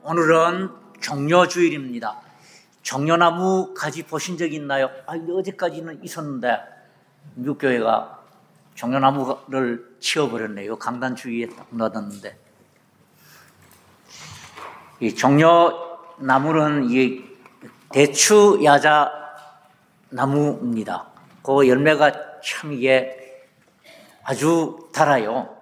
오늘은 종려주일입니다. 종려나무 가지 보신 적 있나요? 어제까지는 있었는데 미국 교회가 종려나무를 치워버렸네요. 강단 주위에 딱 놔뒀는데, 이 종려나무는 이 대추 야자 나무입니다. 그 열매가 참 이게 아주 달아요.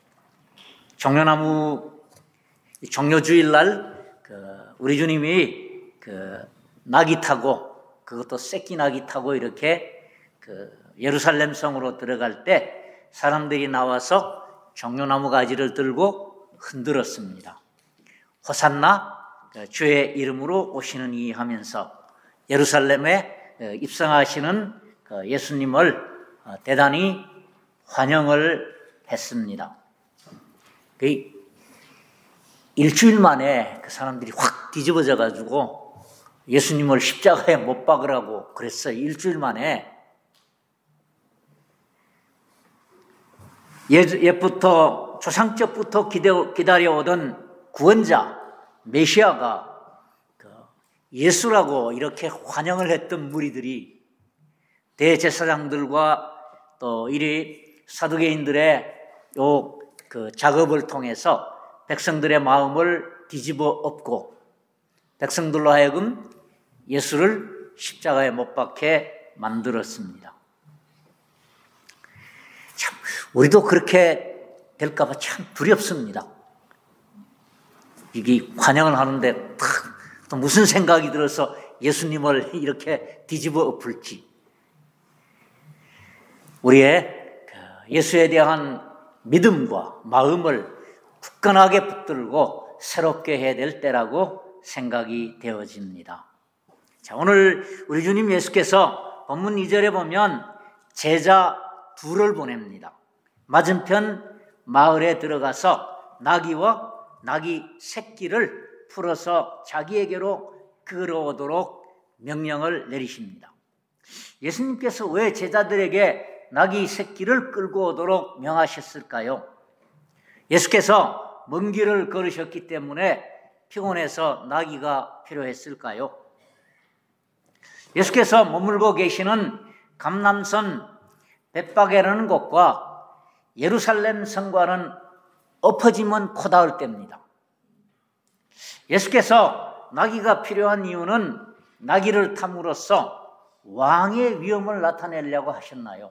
종려나무 종려주일날 우리 주님이 나귀 타고, 그것도 새끼 나귀 타고 이렇게 예루살렘 성으로 들어갈 때 사람들이 나와서 종려나무 가지를 들고 흔들었습니다. 호산나 주의 이름으로 오시는 이 하면서 예루살렘에 입성하시는 예수님을 대단히 환영을 했습니다. 일주일 만에 그 사람들이 확 뒤집어져 가지고 예수님을 십자가에 못 박으라고 그랬어요. 일주일 만에. 옛부터 조상적부터 기다려오던 구원자 메시아가 예수라고 이렇게 환영을 했던 무리들이 대제사장들과 또 이리 사두개인들의 작업을 통해서 백성들의 마음을 뒤집어 엎고 백성들로 하여금 예수를 십자가에 못 박게 만들었습니다. 참, 우리도 그렇게 될까 봐 참 두렵습니다. 이게 환영을 하는데 또 무슨 생각이 들어서 예수님을 이렇게 뒤집어 엎을지. 우리의 예수에 대한 믿음과 마음을 굳건하게 붙들고 새롭게 해야 될 때라고 생각이 되어집니다. 자, 오늘 우리 주님 예수께서 본문 2절에 보면 제자 둘을 보냅니다. 맞은편 마을에 들어가서 나귀와 나귀 새끼를 풀어서 자기에게로 끌어오도록 명령을 내리십니다. 예수님께서 왜 제자들에게 나귀 새끼를 끌고 오도록 명하셨을까요? 예수께서 먼 길을 걸으셨기 때문에 피곤해서 나귀가 필요했을까요? 예수께서 머물고 계시는 감람선 벳바게라는 곳과 예루살렘 성과는 엎어지면 코다을 때입니다. 예수께서 나귀가 필요한 이유는 나귀를 탐으로써 왕의 위엄을 나타내려고 하셨나요?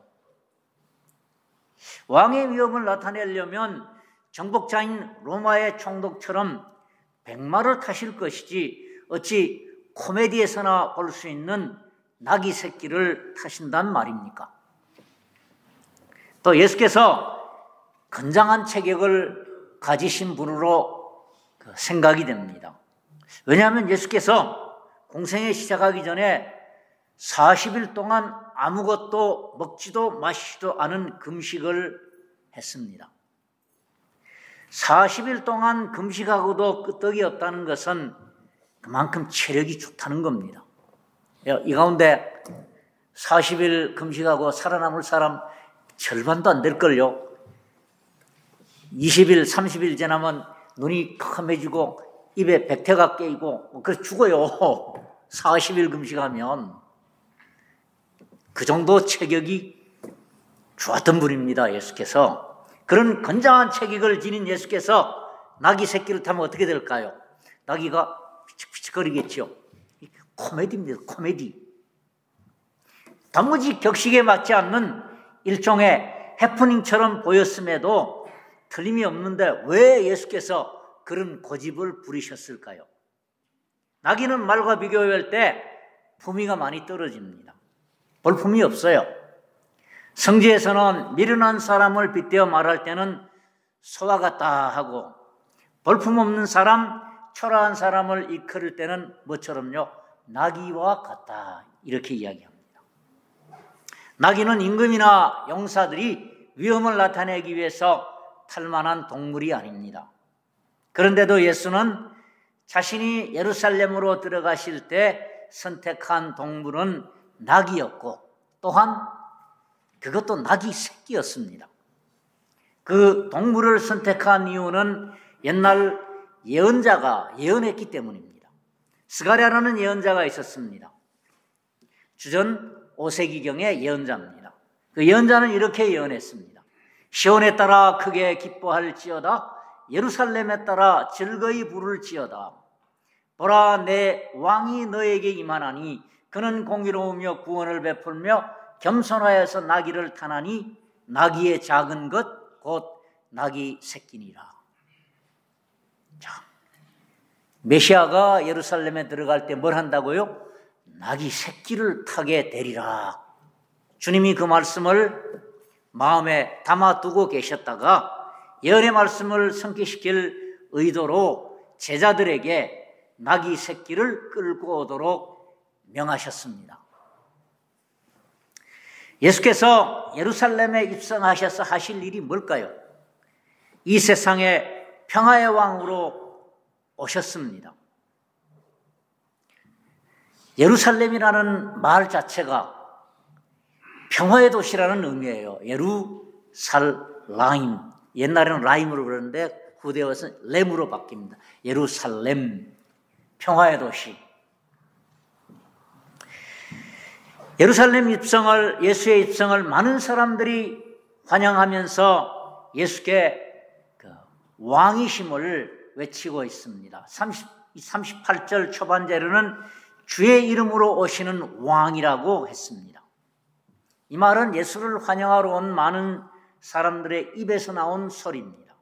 왕의 위엄을 나타내려면 정복자인 로마의 총독처럼 백마를 타실 것이지 어찌 코미디에서나 볼 수 있는 나귀 새끼를 타신단 말입니까? 또 예수께서 건장한 체격을 가지신 분으로 생각이 됩니다. 왜냐하면 예수께서 공생에 시작하기 전에 40일 동안 아무것도 먹지도 마시지도 않은 금식을 했습니다. 40일 동안 금식하고도 끄떡이 없다는 것은 그만큼 체력이 좋다는 겁니다. 이 가운데 40일 금식하고 살아남을 사람 절반도 안 될걸요. 20일, 30일 지나면 눈이 캄해지고 입에 백태가 깨이고 그래서 죽어요. 40일 금식하면. 그 정도 체격이 좋았던 분입니다. 예수께서. 그런 건장한 체격을 지닌 예수께서 나귀 새끼를 타면 어떻게 될까요? 나귀가 피치피치거리겠죠. 코미디입니다. 코미디. 단무지 격식에 맞지 않는 일종의 해프닝처럼 보였음에도 틀림이 없는데 왜 예수께서 그런 고집을 부리셨을까요? 나귀는 말과 비교할 때 품위가 많이 떨어집니다. 볼품이 없어요. 성지에서는 미련한 사람을 빗대어 말할 때는 소와 같다 하고 볼품없는 사람, 초라한 사람을 일컬을 때는 뭐처럼요? 나귀와 같다 이렇게 이야기합니다. 나귀는 임금이나 용사들이 위험을 나타내기 위해서 탈 만한 동물이 아닙니다. 그런데도 예수는 자신이 예루살렘으로 들어가실 때 선택한 동물은 나귀였고 또한 그것도 나귀 새끼였습니다. 그 동물을 선택한 이유는 옛날 예언자가 예언했기 때문입니다. 스가랴라는 예언자가 있었습니다. 주전 5세기경의 예언자입니다. 그 예언자는 이렇게 예언했습니다. 시온에 따라 크게 기뻐할지어다. 예루살렘에 따라 즐거이 부를지어다. 보라, 내 왕이 너에게 임하나니 그는 공의로우며 구원을 베풀며 겸손하여서 나귀를 타나니 나귀의 작은 것 곧 나귀 새끼니라. 자, 메시아가 예루살렘에 들어갈 때 뭘 한다고요? 나귀 새끼를 타게 되리라. 주님이 그 말씀을 마음에 담아두고 계셨다가 예언의 말씀을 성취시킬 의도로 제자들에게 나귀 새끼를 끌고 오도록 명하셨습니다. 예수께서 예루살렘에 입성하셔서 하실 일이 뭘까요? 이 세상에 평화의 왕으로 오셨습니다. 예루살렘이라는 말 자체가 평화의 도시라는 의미예요. 예루살라임. 옛날에는 라임으로 그러는데 후대 와서 렘으로 바뀝니다. 예루살렘, 평화의 도시. 예루살렘 입성을, 예수의 입성을 많은 사람들이 환영하면서 예수께 왕이심을 외치고 있습니다. 38절 초반절에는 주의 이름으로 오시는 왕이라고 했습니다. 이 말은 예수를 환영하러 온 많은 사람들의 입에서 나온 소리입니다.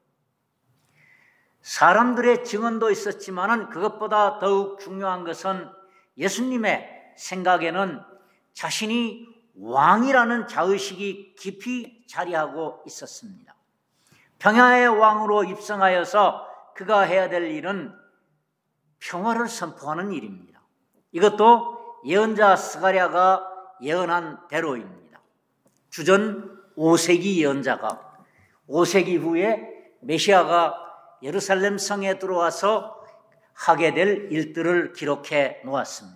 사람들의 증언도 있었지만 그것보다 더욱 중요한 것은 예수님의 생각에는 자신이 왕이라는 자의식이 깊이 자리하고 있었습니다. 평화의 왕으로 입성하여서 그가 해야 될 일은 평화를 선포하는 일입니다. 이것도 예언자 스가랴가 예언한 대로입니다. 주전 5세기 예언자가 5세기 후에 메시아가 예루살렘 성에 들어와서 하게 될 일들을 기록해 놓았습니다.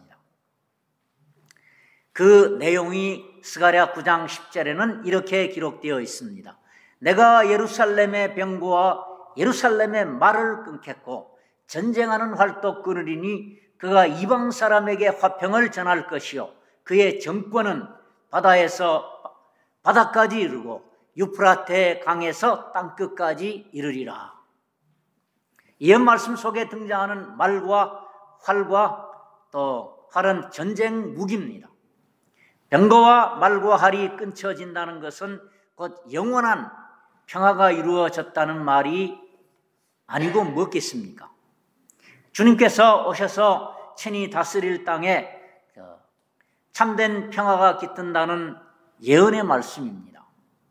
그 내용이 스가랴 9장 10절에는 이렇게 기록되어 있습니다. 내가 예루살렘의 병거와 예루살렘의 말을 끊겠고 전쟁하는 활도 끊으리니 그가 이방 사람에게 화평을 전할 것이요 그의 정권은 바다에서 바다까지 이르고 유프라테 강에서 땅끝까지 이르리라. 예언 말씀 속에 등장하는 말과 활과 또 활은 전쟁 무기입니다. 병거와 말과 활이 끊쳐진다는 것은 곧 영원한 평화가 이루어졌다는 말이 아니고 뭐겠습니까? 주님께서 오셔서 친히 다스릴 땅에 참된 평화가 깃든다는 예언의 말씀입니다.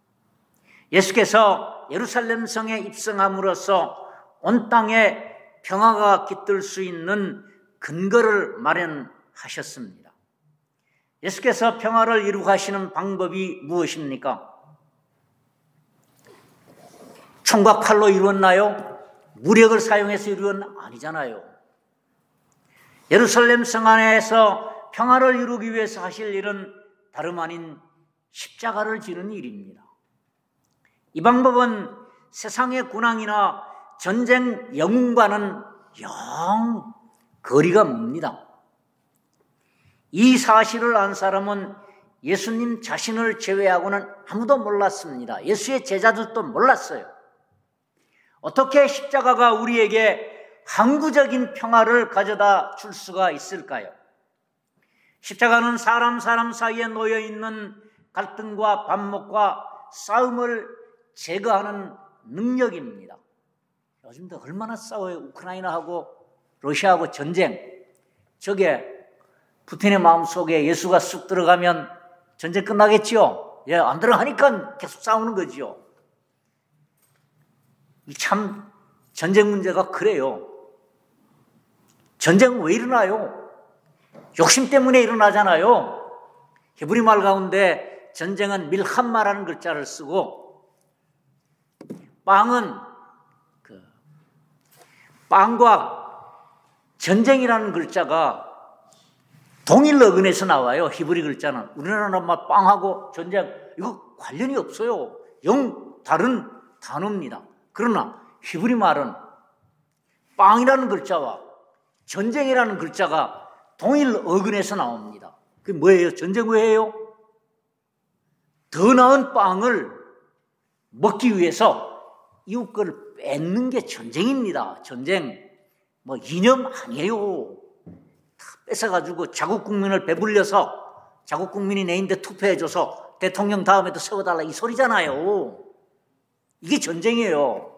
예수께서 예루살렘 성에 입성함으로써 온 땅에 평화가 깃들 수 있는 근거를 마련하셨습니다. 예수께서 평화를 이루고 하시는 방법이 무엇입니까? 총과 칼로 이루었나요? 무력을 사용해서 이루었나? 아니잖아요. 예루살렘 성 안에서 평화를 이루기 위해서 하실 일은 다름 아닌 십자가를 지는 일입니다. 이 방법은 세상의 군왕이나 전쟁 영웅과는 영 거리가 멉니다. 이 사실을 안 사람은 예수님 자신을 제외하고는 아무도 몰랐습니다. 예수의 제자들도 몰랐어요. 어떻게 십자가가 우리에게 항구적인 평화를 가져다 줄 수가 있을까요? 십자가는 사람 사이에 놓여있는 갈등과 반목과 싸움을 제거하는 능력입니다. 요즘도 얼마나 싸워요. 우크라이나하고 러시아하고 전쟁. 저게 푸틴의 마음속에 예수가 쑥 들어가면 전쟁 끝나겠지요. 예, 안 들어가니까 계속 싸우는 거지요. 참 전쟁 문제가 그래요. 전쟁은 왜 일어나요? 욕심 때문에 일어나잖아요. 히브리 말 가운데 전쟁은 밀함마라는 글자를 쓰고 빵은 빵과 전쟁이라는 글자가 동일 어근에서 나와요. 히브리 글자는. 우리나라는 막 빵하고 전쟁 이거 관련이 없어요. 영 다른 단어입니다. 그러나 히브리 말은 빵이라는 글자와 전쟁이라는 글자가 동일 어근에서 나옵니다. 그게 뭐예요? 전쟁 왜 해요? 더 나은 빵을 먹기 위해서 이웃 걸 뺏는 게 전쟁입니다. 전쟁. 뭐 이념 아니에요. 다 뺏어가지고 자국 국민을 배불려서 자국 국민이 내인데 투표해줘서 대통령 다음에도 세워달라 이 소리잖아요. 이게 전쟁이에요.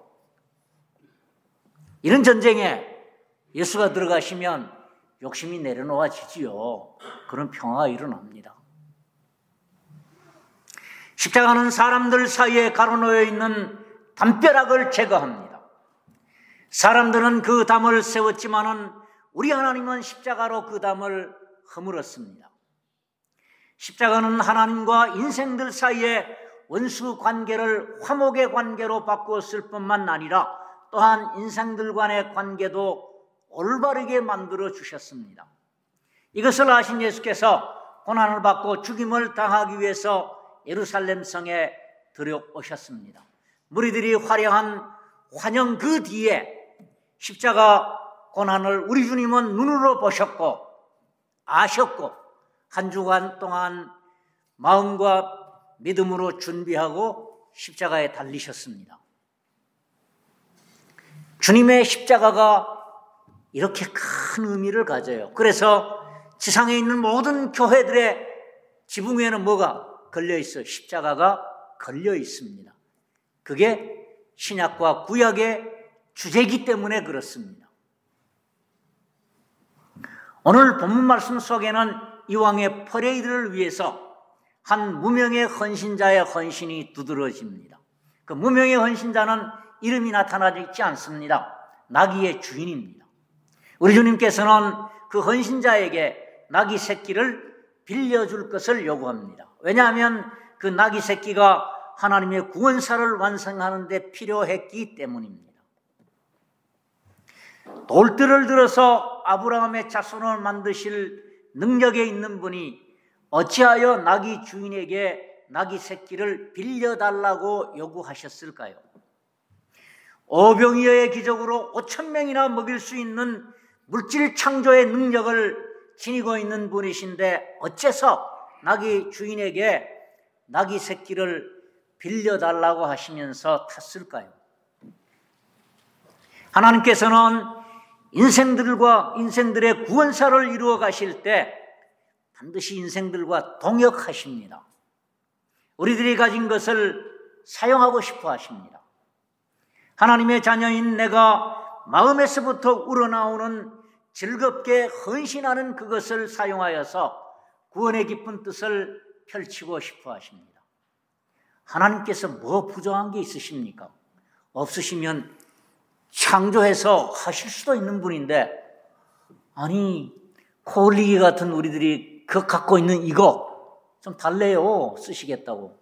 이런 전쟁에 예수가 들어가시면 욕심이 내려놓아지지요. 그런 평화가 일어납니다. 십자가는 사람들 사이에 가로놓여 있는 담벼락을 제거합니다. 사람들은 그 담을 세웠지만은 우리 하나님은 십자가로 그 담을 허물었습니다. 십자가는 하나님과 인생들 사이에 원수 관계를 화목의 관계로 바꾸었을 뿐만 아니라 또한 인생들 간의 관계도 올바르게 만들어 주셨습니다. 이것을 아신 예수께서 고난을 받고 죽임을 당하기 위해서 예루살렘 성에 들어오셨습니다. 무리들이 화려한 환영 그 뒤에 십자가 고난을 우리 주님은 눈으로 보셨고 아셨고 한 주간 동안 마음과 믿음으로 준비하고 십자가에 달리셨습니다. 주님의 십자가가 이렇게 큰 의미를 가져요. 그래서 지상에 있는 모든 교회들의 지붕 위에는 뭐가 걸려 있어요? 십자가가 걸려 있습니다. 그게 신약과 구약의 주제이기 때문에 그렇습니다. 오늘 본문 말씀 속에는 이왕의 퍼레이드를 위해서 한 무명의 헌신자의 헌신이 두드러집니다. 그 무명의 헌신자는 이름이 나타나지 있지 않습니다. 나귀의 주인입니다. 우리 주님께서는 그 헌신자에게 나귀 새끼를 빌려줄 것을 요구합니다. 왜냐하면 그 나귀 새끼가 하나님의 구원사를 완성하는 데 필요했기 때문입니다. 돌들을 들어서 아브라함의 자손을 만드실 능력에 있는 분이 어찌하여 나귀 주인에게 나귀 새끼를 빌려달라고 요구하셨을까요? 오병이어의 기적으로 5,000명이나 먹일 수 있는 물질 창조의 능력을 지니고 있는 분이신데 어째서 나귀 주인에게 나귀 새끼를 빌려달라고 하시면서 탔을까요? 하나님께서는 인생들의 구원사를 이루어 가실 때 반드시 인생들과 동역하십니다. 우리들이 가진 것을 사용하고 싶어 하십니다. 하나님의 자녀인 내가 마음에서부터 우러나오는 즐겁게 헌신하는 그것을 사용하여서 구원의 깊은 뜻을 펼치고 싶어 하십니다. 하나님께서 뭐 부정한 게 있으십니까? 없으시면 창조해서 하실 수도 있는 분인데, 아니 코 흘리기 같은 우리들이 그 갖고 있는 이거 좀 달래요 쓰시겠다고.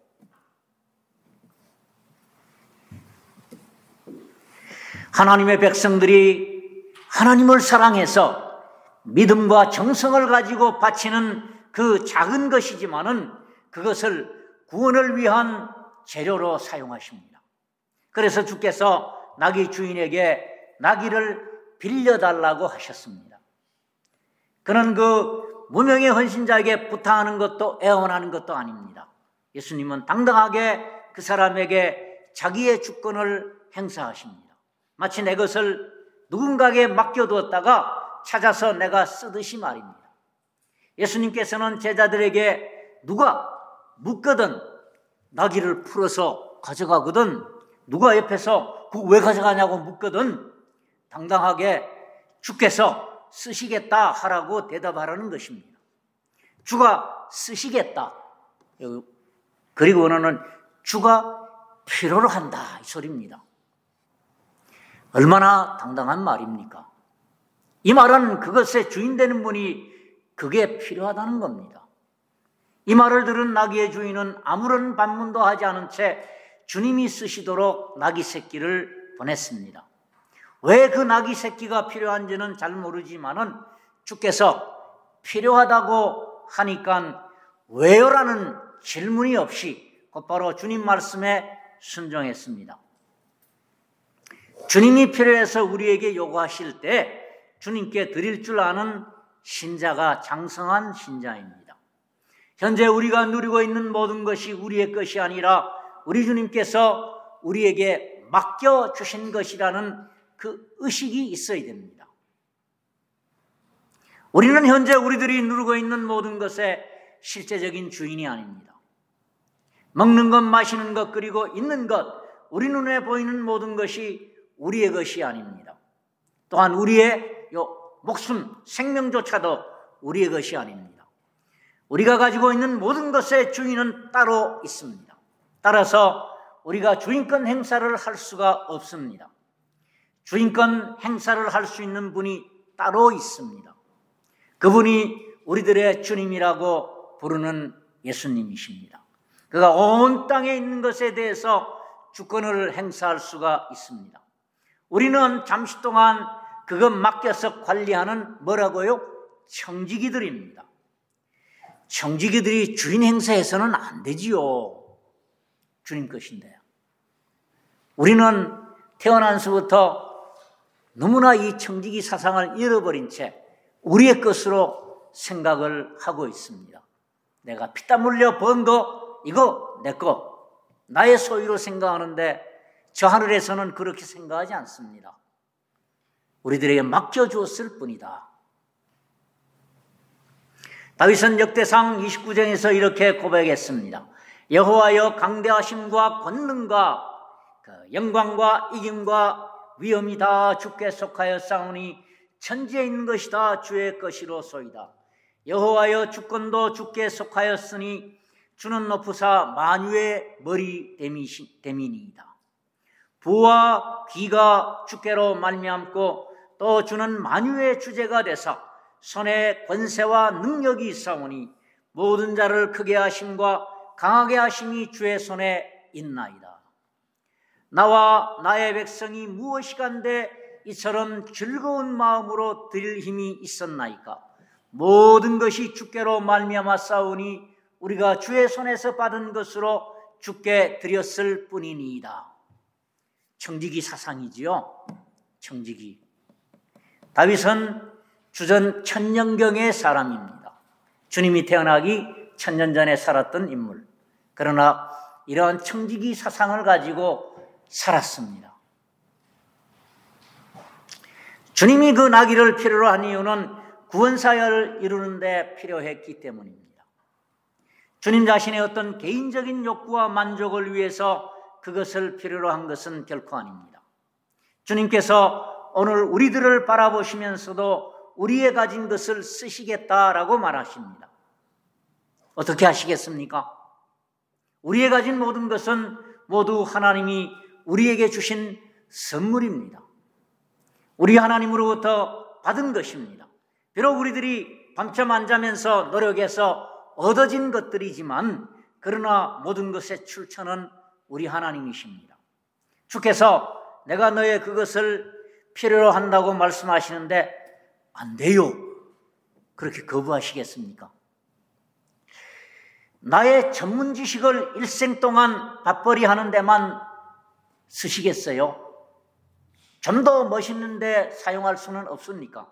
하나님의 백성들이 하나님을 사랑해서 믿음과 정성을 가지고 바치는 그 작은 것이지만은 그것을 구원을 위한 재료로 사용하십니다. 그래서 주께서 나귀 주인에게 나귀를 빌려달라고 하셨습니다. 그는 그 무명의 헌신자에게 부탁하는 것도 애원하는 것도 아닙니다. 예수님은 당당하게 그 사람에게 자기의 주권을 행사하십니다. 마치 내 것을 누군가에게 맡겨두었다가 찾아서 내가 쓰듯이 말입니다. 예수님께서는 제자들에게 누가 묻거든 나귀를 풀어서 가져가거든, 누가 옆에서 그거 왜 가져가냐고 묻거든 당당하게 주께서 쓰시겠다 하라고 대답하라는 것입니다. 주가 쓰시겠다. 그리고는 주가 필요로 한다 이 소리입니다. 얼마나 당당한 말입니까? 이 말은 그것의 주인 되는 분이 그게 필요하다는 겁니다. 이 말을 들은 나귀의 주인은 아무런 반문도 하지 않은 채 주님이 쓰시도록 나귀 새끼를 보냈습니다. 왜 그 나귀 새끼가 필요한지는 잘 모르지만은 주께서 필요하다고 하니까 왜요라는 질문이 없이 곧바로 주님 말씀에 순종했습니다. 주님이 필요해서 우리에게 요구하실 때 주님께 드릴 줄 아는 신자가 장성한 신자입니다. 현재 우리가 누리고 있는 모든 것이 우리의 것이 아니라 우리 주님께서 우리에게 맡겨주신 것이라는 그 의식이 있어야 됩니다. 우리는 현재 우리들이 누리고 있는 모든 것의 실제적인 주인이 아닙니다. 먹는 것, 마시는 것, 그리고 있는 것, 우리 눈에 보이는 모든 것이 우리의 것이 아닙니다. 또한 우리의 목숨, 생명조차도 우리의 것이 아닙니다. 우리가 가지고 있는 모든 것의 주인은 따로 있습니다. 따라서 우리가 주인권 행사를 할 수가 없습니다. 주인권 행사를 할 수 있는 분이 따로 있습니다. 그분이 우리들의 주님이라고 부르는 예수님이십니다. 그가 온 땅에 있는 것에 대해서 주권을 행사할 수가 있습니다. 우리는 잠시 동안 그것 맡겨서 관리하는 뭐라고요? 청지기들입니다. 청지기들이 주인 행사해서는 안 되지요. 주님 것인데요. 우리는 태어난서부터 너무나 이 청지기 사상을 잃어버린 채 우리의 것으로 생각을 하고 있습니다. 내가 피땀 흘려 번 거, 이거 내 거, 나의 소유로 생각하는데 저 하늘에서는 그렇게 생각하지 않습니다. 우리들에게 맡겨주었을 뿐이다. 다윗은 역대상 29장에서 이렇게 고백했습니다. 여호와여, 강대하심과 권능과 영광과 이김과 위엄이 다 주께 속하였사오니 천지에 있는 것이 다 주의 것이로소이다. 여호와여, 주권도 주께 속하였으니 주는 높으사 만유의 머리 대민이이다. 부와 귀가 주께로 말미암고 또 주는 만유의 주제가 되사 손에 권세와 능력이 있사오니 모든 자를 크게 하심과 강하게 하심이 주의 손에 있나이다. 나와 나의 백성이 무엇이간데 이처럼 즐거운 마음으로 드릴 힘이 있었나이까. 모든 것이 주께로 말미암아 싸우니 우리가 주의 손에서 받은 것으로 주께 드렸을 뿐이니이다. 청지기 사상이지요. 청지기. 다윗은 주전 1000년경의 사람입니다. 주님이 태어나기 1000년 전에 살았던 인물. 그러나 이러한 청지기 사상을 가지고 살았습니다. 주님이 그 나귀를 필요로 한 이유는 구원사역을 이루는 데 필요했기 때문입니다. 주님 자신의 어떤 개인적인 욕구와 만족을 위해서 그것을 필요로 한 것은 결코 아닙니다. 주님께서 오늘 우리들을 바라보시면서도 우리의 가진 것을 쓰시겠다라고 말하십니다. 어떻게 하시겠습니까? 우리의 가진 모든 것은 모두 하나님이 우리에게 주신 선물입니다. 우리 하나님으로부터 받은 것입니다. 비록 우리들이 밤잠 안 자면서 노력해서 얻어진 것들이지만 그러나 모든 것의 출처는 우리 하나님이십니다. 주께서 내가 너의 그것을 필요로 한다고 말씀하시는데 안 돼요. 그렇게 거부하시겠습니까? 나의 전문 지식을 일생 동안 밥벌이 하는 데만 쓰시겠어요? 좀 더 멋있는데 사용할 수는 없습니까?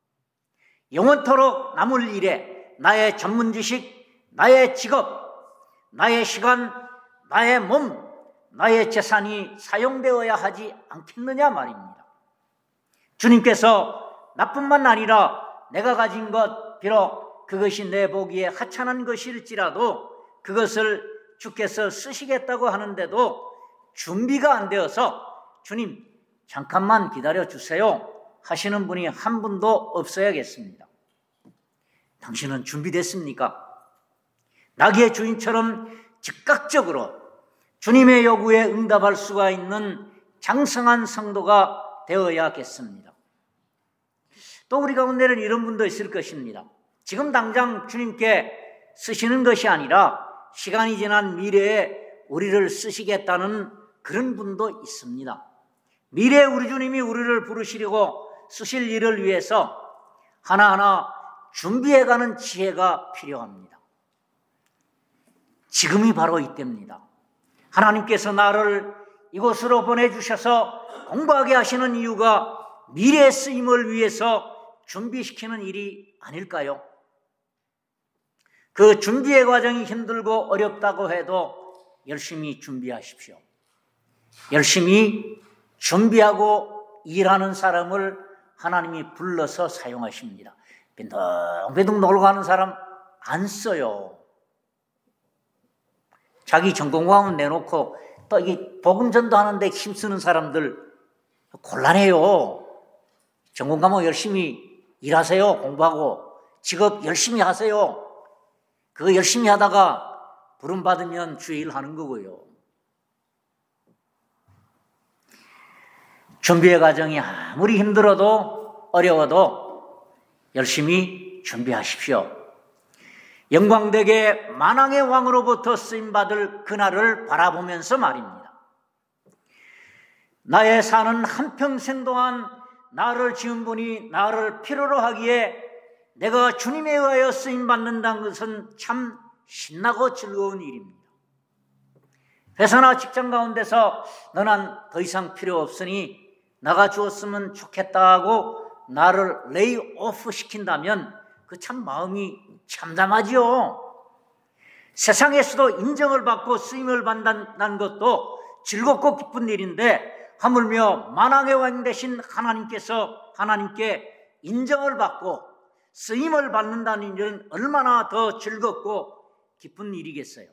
영원토록 남을 일에 나의 전문 지식, 나의 직업, 나의 시간, 나의 몸, 나의 재산이 사용되어야 하지 않겠느냐 말입니다. 주님께서 나뿐만 아니라 내가 가진 것, 비록 그것이 내 보기에 하찮은 것일지라도 그것을 주께서 쓰시겠다고 하는데도 준비가 안 되어서 주님 잠깐만 기다려 주세요 하시는 분이 한 분도 없어야겠습니다. 당신은 준비됐습니까? 나귀의 주인처럼 즉각적으로 주님의 요구에 응답할 수가 있는 장성한 성도가 되어야겠습니다. 또 우리 가운데는 이런 분도 있을 것입니다. 지금 당장 주님께 쓰시는 것이 아니라 시간이 지난 미래에 우리를 쓰시겠다는 그런 분도 있습니다. 미래에 우리 주님이 우리를 부르시려고 쓰실 일을 위해서 하나하나 준비해가는 지혜가 필요합니다. 지금이 바로 이때입니다. 하나님께서 나를 이곳으로 보내주셔서 공부하게 하시는 이유가 미래의 쓰임을 위해서 준비시키는 일이 아닐까요? 그 준비의 과정이 힘들고 어렵다고 해도 열심히 준비하십시오. 열심히 준비하고 일하는 사람을 하나님이 불러서 사용하십니다. 빈둥빈둥 놀고 가는 사람 안 써요. 자기 전공과목 내놓고 또 이 복음 전도하는데 힘쓰는 사람들 곤란해요. 전공 과목 열심히 일하세요. 공부하고 직업 열심히 하세요. 그거 열심히 하다가 부름 받으면 주의 일 하는 거고요. 준비의 과정이 아무리 힘들어도 어려워도 열심히 준비하십시오. 영광되게 만왕의 왕으로부터 쓰임받을 그날을 바라보면서 말입니다. 나의 사는 한평생 동안 나를 지은 분이 나를 필요로 하기에 내가 주님에 의하여 쓰임받는다는 것은 참 신나고 즐거운 일입니다. 회사나 직장 가운데서 너는 더 이상 필요 없으니 나가 주었으면 좋겠다고 나를 레이오프 시킨다면 그 참 마음이 참담하지요. 세상에서도 인정을 받고 쓰임을 받는다는 것도 즐겁고 기쁜 일인데 하물며 만왕의 왕 되신 하나님께 인정을 받고 쓰임을 받는다는 일은 얼마나 더 즐겁고 기쁜 일이겠어요.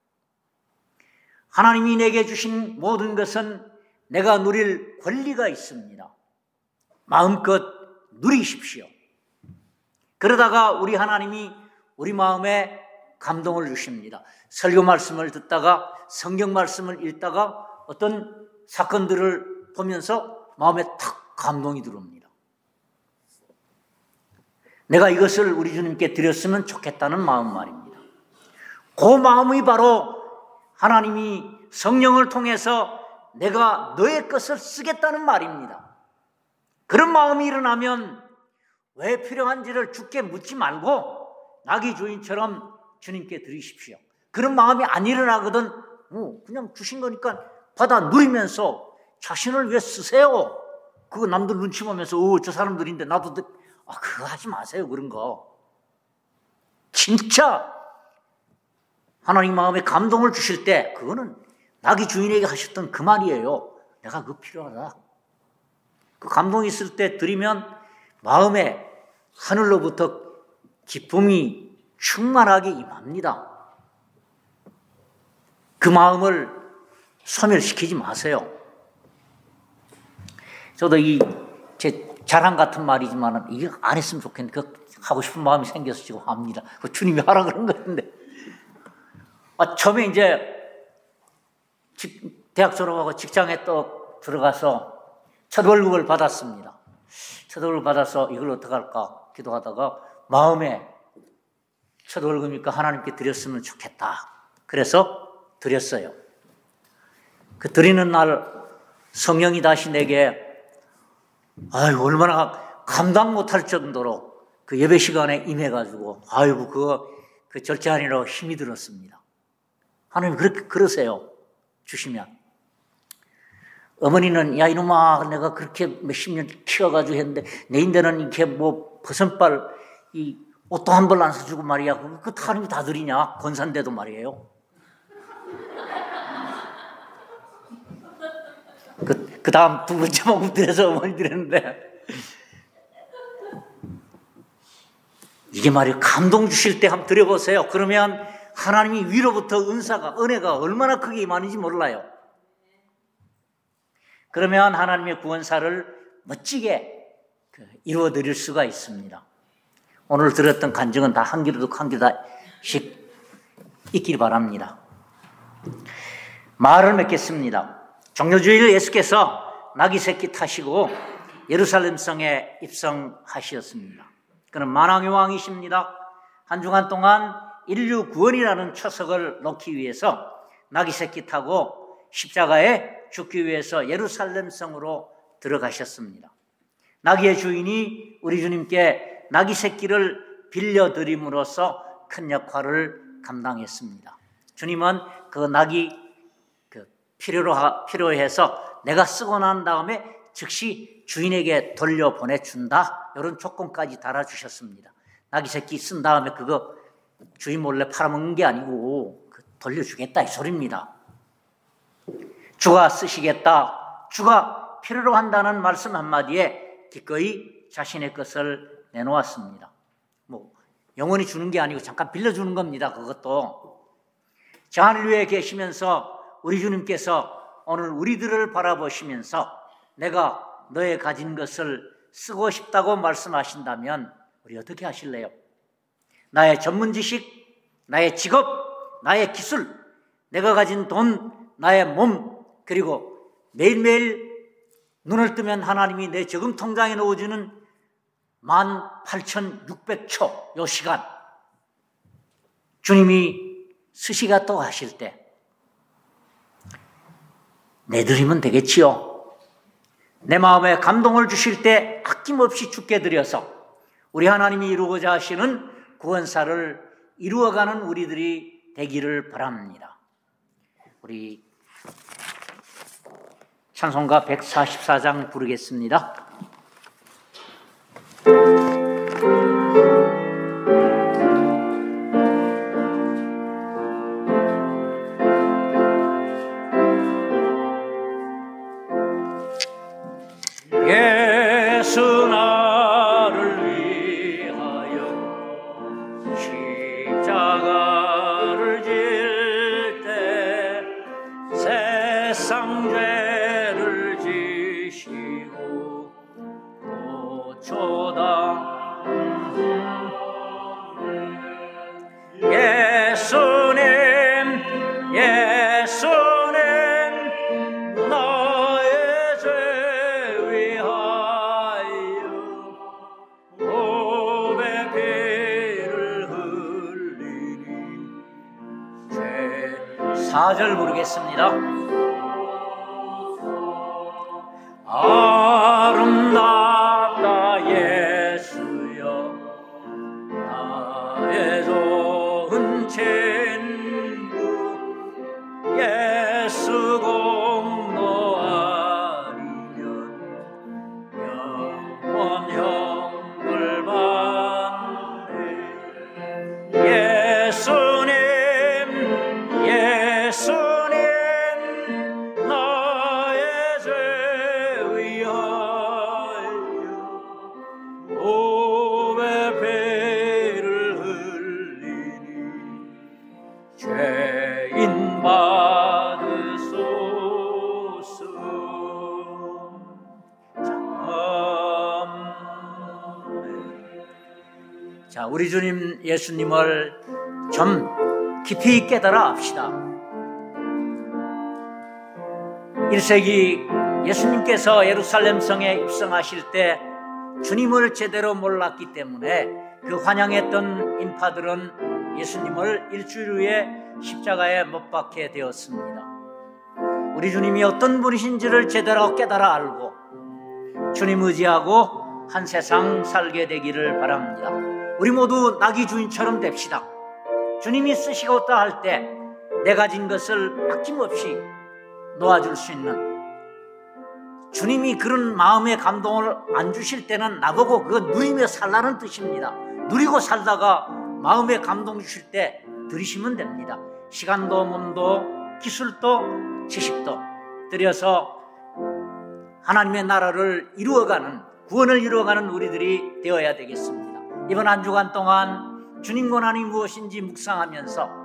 하나님이 내게 주신 모든 것은 내가 누릴 권리가 있습니다. 마음껏 누리십시오. 그러다가 우리 하나님이 우리 마음에 감동을 주십니다. 설교 말씀을 듣다가 성경 말씀을 읽다가 어떤 사건들을 보면서 마음에 탁 감동이 들어옵니다. 내가 이것을 우리 주님께 드렸으면 좋겠다는 마음 말입니다. 그 마음이 바로 하나님이 성령을 통해서 내가 너의 것을 쓰겠다는 말입니다. 그런 마음이 일어나면 왜 필요한지를 주께 묻지 말고 나귀 주인처럼 주님께 드리십시오. 그런 마음이 안 일어나거든 그냥 주신 거니까 받아 누리면서 자신을 왜 쓰세요? 그거 남들 눈치 보면서 저 사람들인데 나도 그거 하지 마세요. 그런 거 진짜 하나님 마음에 감동을 주실 때 그거는 나귀 주인에게 하셨던 그 말이에요. 내가 그거 필요하다. 그 감동이 있을 때 드리면 마음에 하늘로부터 기쁨이 충만하게 임합니다. 그 마음을 소멸시키지 마세요. 저도 제 자랑 같은 말이지만 이게 안 했으면 좋겠는데 하고 싶은 마음이 생겨서 지금 합니다. 주님이 하라 그런 건데. 처음에 이제 대학 졸업하고 직장에 또 들어가서 첫 월급을 받았습니다. 첫 월급을 받아서 이걸 어떡할까 기도하다가 마음에 첫 월급이니까 하나님께 드렸으면 좋겠다. 그래서 드렸어요. 그 드리는 날 성령이 다시 내게 얼마나 감당 못할 정도로 그 예배 시간에 임해가지고 그 절제하느라고 힘이 들었습니다. 하나님 그렇게 그러세요. 주시면. 어머니는 야 이놈아 내가 그렇게 몇십 년 키워가지고 했는데 내 인대는 이렇게 버선발 이 옷도 한 벌 안 사주고 말이야. 그 하나님이 다 드리냐? 권사인데도 말이에요. 그 다음 두 번째 복음 드려서 어머니 드렸는데 이게 말이에요. 감동 주실 때 한번 드려보세요. 그러면 하나님이 위로부터 은혜가 얼마나 크게 임하는지 몰라요. 그러면 하나님의 구원사를 멋지게 이루어 드릴 수가 있습니다. 오늘 들었던 간증은 다 한 귀로 듣고 한 귀로씩 있길 바랍니다. 말을 맺겠습니다. 종료주일 예수께서 나귀 새끼 타시고 예루살렘 성에 입성하셨습니다. 그는 만왕의 왕이십니다. 한 주간 동안 인류 구원이라는 초석을 놓기 위해서 나귀 새끼 타고 십자가에 죽기 위해서 예루살렘 성으로 들어가셨습니다. 나귀의 주인이 우리 주님께 나귀 새끼를 빌려드림으로써 큰 역할을 감당했습니다. 주님은 그 나귀 필요해서 내가 쓰고 난 다음에 즉시 주인에게 돌려보내준다. 이런 조건까지 달아주셨습니다. 나귀 새끼 쓴 다음에 그거 주인 몰래 팔아먹는 게 아니고 돌려주겠다 이 소리입니다. 주가 쓰시겠다, 주가 필요로 한다는 말씀 한마디에 기꺼이 자신의 것을 내놓았습니다. 영원히 주는 게 아니고 잠깐 빌려주는 겁니다. 그것도. 저 하늘 위에 계시면서 우리 주님께서 오늘 우리들을 바라보시면서 내가 너의 가진 것을 쓰고 싶다고 말씀하신다면 우리 어떻게 하실래요? 나의 전문 지식, 나의 직업, 나의 기술, 내가 가진 돈, 나의 몸, 그리고 매일매일 눈을 뜨면 하나님이 내 저금 통장에 넣어주는 18,600초 요 시간, 주님이 쓰시가 또 하실 때 내드리면 되겠지요. 내 마음에 감동을 주실 때 아낌없이 주께 드려서 우리 하나님이 이루고자 하시는 구원사를 이루어가는 우리들이 되기를 바랍니다. 우리 찬송가 144장 부르겠습니다. 예수 나를 위하여 십자가를 질 때 세상 죄를 지시고 고초당 예수님 나의 죄 위하여 보배 피를 흘리니 4절 부르겠습니다. 아름답다 예수여 나의 좋은 친구 예수 공로 아니면 영원형을 받네 예수님 나의 죄 위하여 보배 피를 흘리니 죄인 받으소서. 자, 우리 주님 예수님을 좀 깊이 깨달아 합시다. 1세기 예수님께서 예루살렘 성에 입성하실 때 주님을 제대로 몰랐기 때문에 그 환영했던 인파들은 예수님을 일주일 후에 십자가에 못 박게 되었습니다. 우리 주님이 어떤 분이신지를 제대로 깨달아 알고 주님 의지하고 한 세상 살게 되기를 바랍니다. 우리 모두 나귀 주인처럼 됩시다. 주님이 쓰시겠다 할 때 내 가진 것을 아낌없이 놓아줄 수 있는, 주님이 그런 마음의 감동을 안 주실 때는 나보고 그거 누리며 살라는 뜻입니다. 누리고 살다가 마음의 감동 주실 때 들이시면 됩니다. 시간도 몸도 기술도 지식도 들여서 하나님의 나라를 이루어가는, 구원을 이루어가는 우리들이 되어야 되겠습니다. 이번 한 주간 동안 주님 권한이 무엇인지 묵상하면서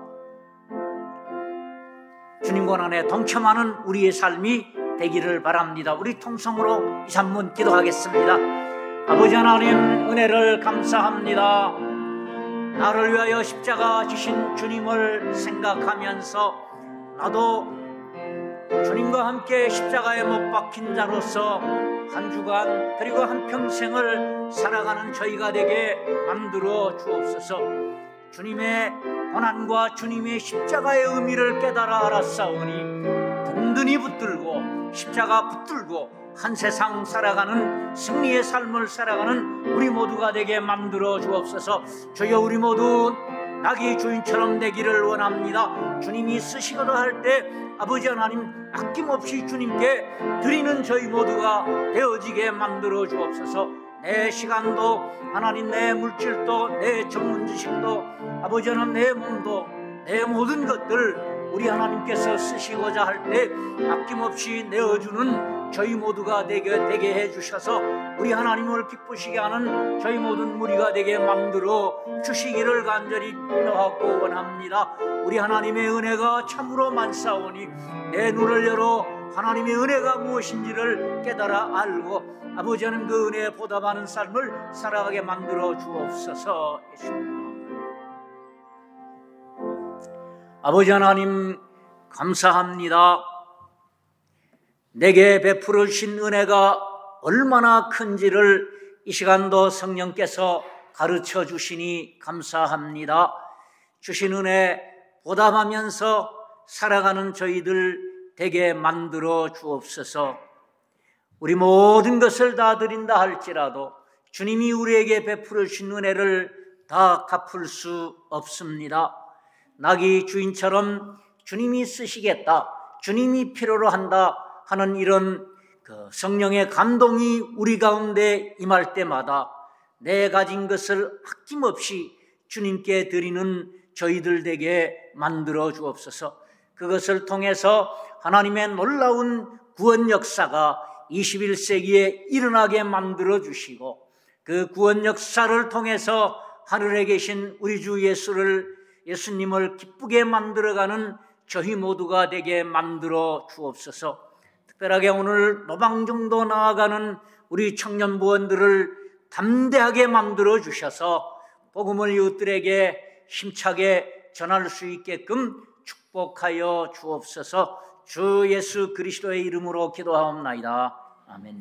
주님 권한에 동참하는 우리의 삶이 되기를 바랍니다. 우리 통성으로 2, 3분 기도하겠습니다. 아버지 하나님, 은혜를 감사합니다. 나를 위하여 십자가 지신 주님을 생각하면서 나도 주님과 함께 십자가에 못 박힌 자로서 한 주간 그리고 한 평생을 살아가는 저희가 되게 만들어 주옵소서. 주님의 고난과 주님의 십자가의 의미를 깨달아 알았사오니 든든히 붙들고 십자가 붙들고 한 세상 살아가는 승리의 삶을 살아가는 우리 모두가 되게 만들어 주옵소서. 주여, 우리 모두 나귀 주인처럼 되기를 원합니다. 주님이 쓰시거나 할 때 아버지 하나님 아낌없이 주님께 드리는 저희 모두가 되어지게 만들어 주옵소서. 내 시간도 하나님, 내 물질도, 내 전문 지식도, 아버지 하나님 내 몸도, 내 모든 것들 우리 하나님께서 쓰시고자 할 때 아낌없이 내어주는 저희 모두가 되게 해주셔서 우리 하나님을 기쁘시게 하는 저희 모든 무리가 되게 만들어 주시기를 간절히 기도하고 원합니다. 우리 하나님의 은혜가 참으로 많사오니 내 눈을 열어 하나님의 은혜가 무엇인지를 깨달아 알고 아버지 하나님 그 은혜에 보답하는 삶을 살아가게 만들어 주옵소서. 예수님. 아버지 하나님 감사합니다. 내게 베풀어 주신 은혜가 얼마나 큰지를 이 시간도 성령께서 가르쳐 주시니 감사합니다. 주신 은혜 보답하면서 살아가는 저희들 되게 만들어 주옵소서. 우리 모든 것을 다 드린다 할지라도 주님이 우리에게 베풀어 주신 은혜를 다 갚을 수 없습니다. 나귀 주인처럼 주님이 쓰시겠다, 주님이 필요로 한다 하는 이런 성령의 감동이 우리 가운데 임할 때마다 내 가진 것을 아낌없이 주님께 드리는 저희들 되게 만들어 주옵소서. 그것을 통해서 하나님의 놀라운 구원 역사가 21세기에 일어나게 만들어 주시고 그 구원 역사를 통해서 하늘에 계신 우리 주 예수님을 기쁘게 만들어가는 저희 모두가 되게 만들어 주옵소서. 특별하게 오늘 노방정도 나아가는 우리 청년부원들을 담대하게 만들어 주셔서 복음을 이웃들에게 힘차게 전할 수 있게끔 축복하여 주옵소서. 주 예수 그리스도의 이름으로 기도하옵나이다. 아멘.